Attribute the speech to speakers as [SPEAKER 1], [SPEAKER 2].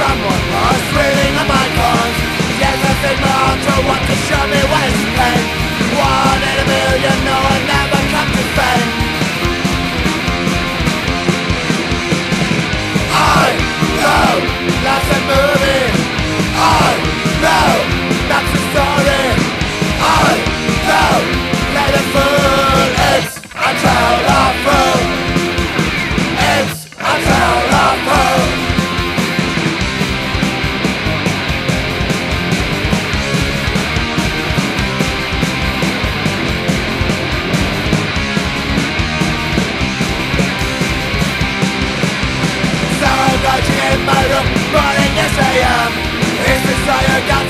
[SPEAKER 1] someone was reading on my cons. Yes, I think my ultra want to show me where's pain. 1 in a million, no one never come to fame. I know life's a movie. I know that's a story. I know play the fool. It's a tale of fool. It's a tale of fool. In my room, morning yes I am. Is this all you got?